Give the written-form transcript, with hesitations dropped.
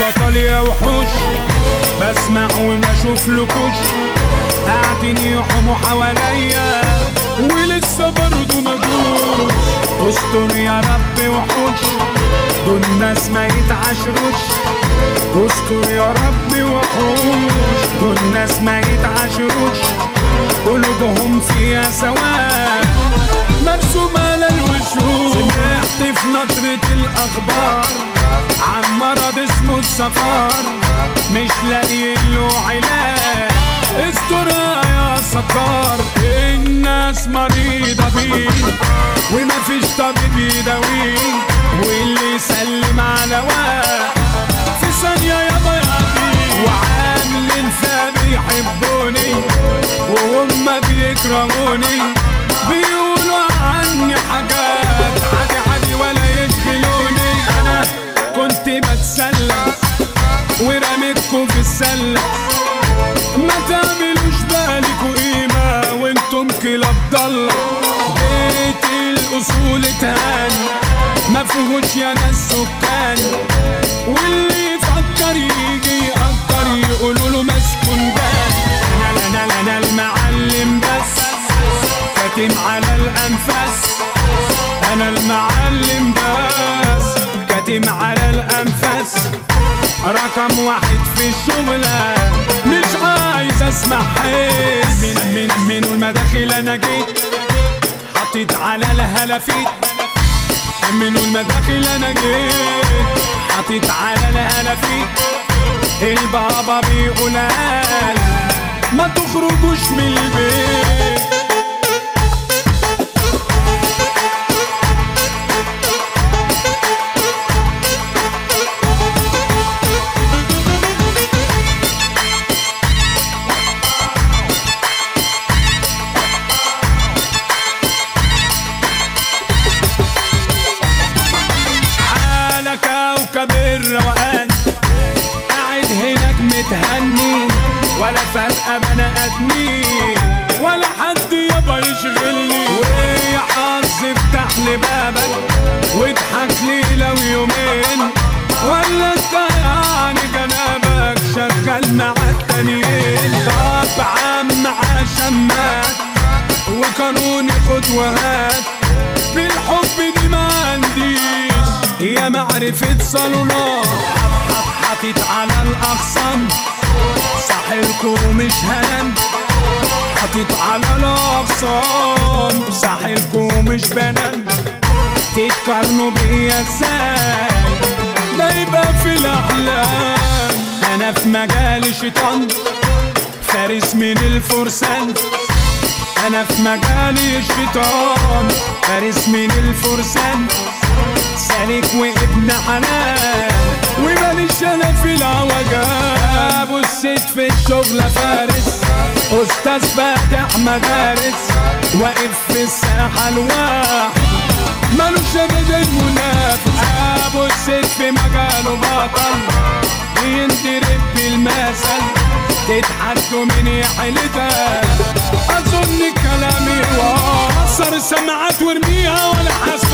بطل يا وحوش، بسمع وما اشوف لكوش، قاعدين يحوموا حواليا ولسه برضه مجوش. استر يا رب وحوش، دول ناس ما يتعاشروش. استر يا رب وحوش، دول ناس ما يتعاشروش. قلوبهم فيها سواد مرسومة على الوشوش. سمعت في نشرة الأخبار عن مرض اسمه السفار، مش لاقي له علاج. استرها يا ستار، الناس مريضة بيه ومفيش طبيب يداويه، واللي يسلم على واحد في ثانية يابا يعطيه. وعاملين فبيحبوني وهم بيكرهوني، بيقولوا عني حاجات عادي عادي ولا يشغلوني. انا كنت بتسلى ورميتكم في السلة، ما تعملوش بالكوا قيمة وانتم كلاب ضالة. بيت الأصول اتهان ما فيهوش يا ناس سكان، واللي يفكر يجي يقدر يقولوا له مسكون جان. انا المعلم بس كاتم على الأنفاس، انا المعلم بس كاتم على الأنفاس. رقم واحد في الشغلة، مش عايز اسمع حس من المداخل. انا جيت حطيت على الهلافيت، من المداخل انا جيت حطيت على الهلافيت. البابا بيقول ما تخرجوش من البيت. كوكب الروقان قاعد هناك متهني، ولا فرقة بني آدمين ولا حد يابا يشغلني. ويا حظ افتح لي بابك واضحك لي لو يومين، ولا انت يعني جنابك شغال مع التانيين. طب عم عشمات وقانوني خد وهات، في الحب دي ما عنديش يا معرفة صالونات. حطيت على الأخصام ساحلكوا مش هنام، حطيت على الأخصام ساحلكوا مش بنام. تتقارنوا بيا ازاي؟ ده يبقى في الأحلام. أنا في مجال شيطان فارس من الفرسان، أنا في مجال الشيطان فارس من الفرسان. سالك وابن حلال وماليش انا في العوجات. بصيت في الشغل فارس استاذ فاتح مدارس، واقف في الساحه الواحد مالوش ابدا منافس. بصيت في مجاله بطل ينضرب بالمثل، تضحكوا من يحلتها. اظن كلامي وصر سمعت وارميها ولا حاسس